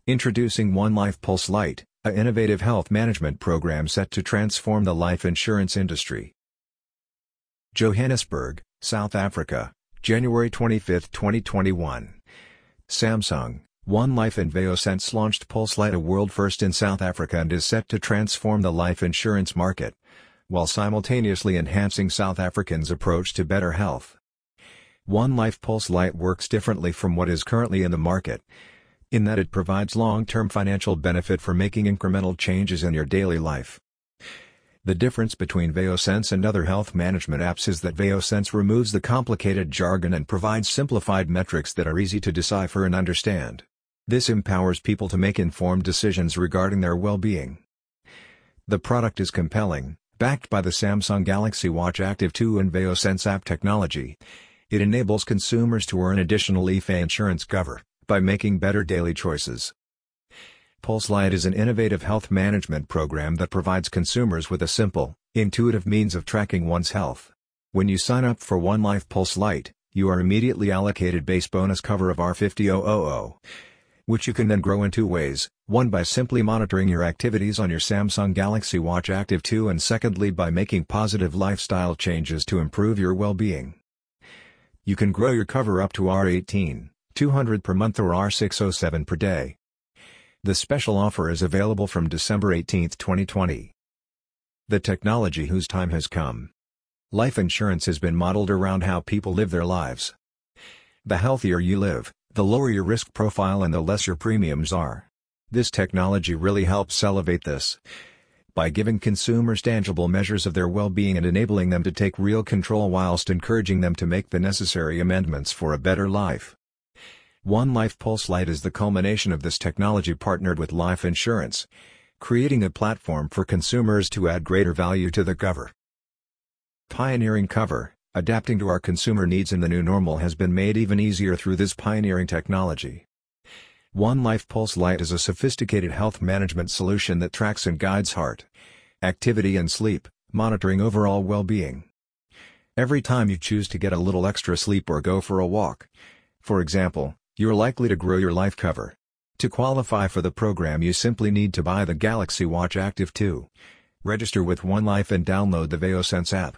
Introducing One Life Pulse Lite, an innovative health management program set to transform the life insurance industry. Johannesburg, South Africa, January 25, 2021. Samsung, One Life and Veosense launched Pulse Lite, a world first in South Africa, and is set to transform the life insurance market, while simultaneously enhancing South Africans' approach to better health. One Life Pulse Lite works differently from what is currently in the market, in that it provides long-term financial benefit for making incremental changes in your daily life. The difference between Veosense and other health management apps is that Veosense removes the complicated jargon and provides simplified metrics that are easy to decipher and understand. This empowers people to make informed decisions regarding their well-being. The product is compelling, backed by the Samsung Galaxy Watch Active 2 and Veosense app technology. It enables consumers to earn additional life insurance cover by making better daily choices. Pulse Lite is an innovative health management program that provides consumers with a simple, intuitive means of tracking one's health. When you sign up for One Life Pulse Lite, you are immediately allocated base bonus cover of R50,000, which you can then grow in two ways: one, by simply monitoring your activities on your Samsung Galaxy Watch Active 2, and secondly, by making positive lifestyle changes to improve your well-being. You can grow your cover up to R18,200 per month or R607 per day. The special offer is available from December 18, 2020. The technology whose time has come. Life insurance has been modeled around how people live their lives. The healthier you live, the lower your risk profile and the less your premiums are. This technology really helps elevate this, by giving consumers tangible measures of their well-being and enabling them to take real control whilst encouraging them to make the necessary amendments for a better life. One Life Pulse Lite is the culmination of this technology partnered with life insurance, creating a platform for consumers to add greater value to the cover. Pioneering cover, adapting to our consumer needs in the new normal has been made even easier through this pioneering technology. One Life Pulse Lite is a sophisticated health management solution that tracks and guides heart, activity and sleep, monitoring overall well-being. Every time you choose to get a little extra sleep or go for a walk, for example, you're likely to grow your life cover. To qualify for the program, you simply need to buy the Galaxy Watch Active 2, register with One Life and download the Veosense app.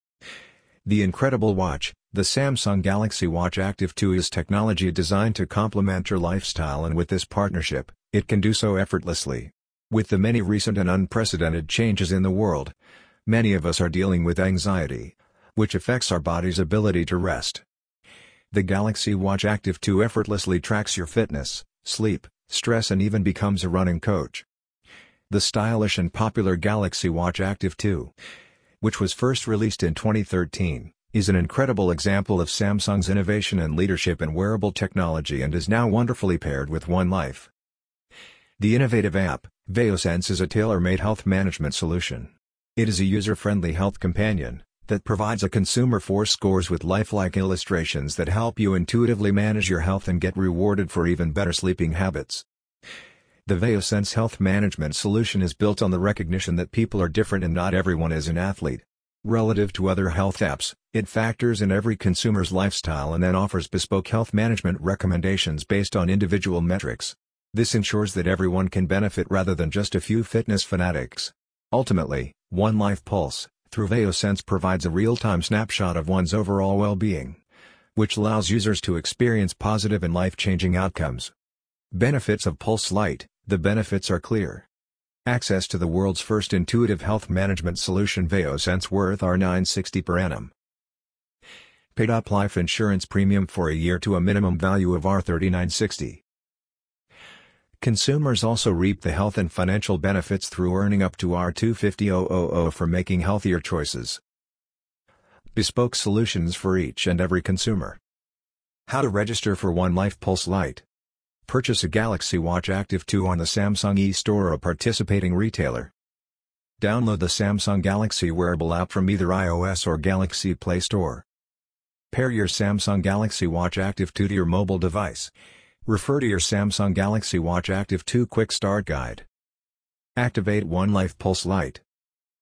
The incredible watch, the Samsung Galaxy Watch Active 2, is technology designed to complement your lifestyle, and with this partnership, it can do so effortlessly. With the many recent and unprecedented changes in the world, many of us are dealing with anxiety, which affects our body's ability to rest. The Galaxy Watch Active 2 effortlessly tracks your fitness, sleep, stress, and even becomes a running coach. The stylish and popular Galaxy Watch Active 2, which was first released in 2013, is an incredible example of Samsung's innovation and leadership in wearable technology and is now wonderfully paired with One Life. The innovative app, Veosense, is a tailor-made health management solution. It is a user-friendly health companion that provides a consumer scores with lifelike illustrations that help you intuitively manage your health and get rewarded for even better sleeping habits. The Veosense health management solution is built on the recognition that people are different and not everyone is an athlete. Relative to other health apps, it factors in every consumer's lifestyle and then offers bespoke health management recommendations based on individual metrics. This ensures that everyone can benefit rather than just a few fitness fanatics. Ultimately, One Life Pulse, through Veosense, provides a real-time snapshot of one's overall well-being, which allows users to experience positive and life-changing outcomes. Benefits of Pulse Lite. The benefits are clear. Access to the world's first intuitive health management solution, Veosense, worth R960 per annum. Paid-up life insurance premium for a year to a minimum value of R3960. Consumers also reap the health and financial benefits through earning up to R250,000 for making healthier choices. Bespoke solutions for each and every consumer. How to register for One Life Pulse Lite. Purchase a Galaxy Watch Active 2 on the Samsung eStore or a participating retailer. Download the Samsung Galaxy wearable app from either iOS or Galaxy Play Store. Pair your Samsung Galaxy Watch Active 2 to your mobile device. Refer to your Samsung Galaxy Watch Active 2 Quick Start Guide. Activate One Life Pulse Lite.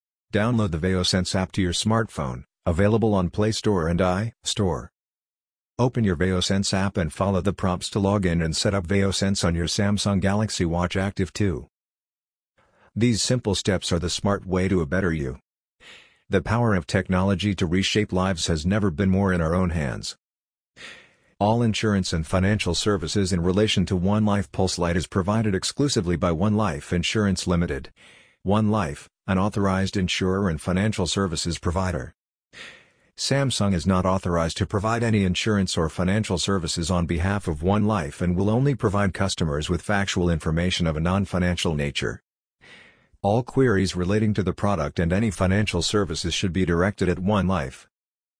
Download the Veosense app to your smartphone, available on Play Store and iStore. Open your VeoSense app and follow the prompts to log in and set up VeoSense on your Samsung Galaxy Watch Active 2. These simple steps are the smart way to a better you. The power of technology to reshape lives has never been more in our own hands. All insurance and financial services in relation to One Life Pulse Lite is provided exclusively by One Life Insurance Limited. One Life, an authorized insurer and financial services provider. Samsung is not authorized to provide any insurance or financial services on behalf of One Life and will only provide customers with factual information of a non-financial nature. All queries relating to the product and any financial services should be directed at One Life.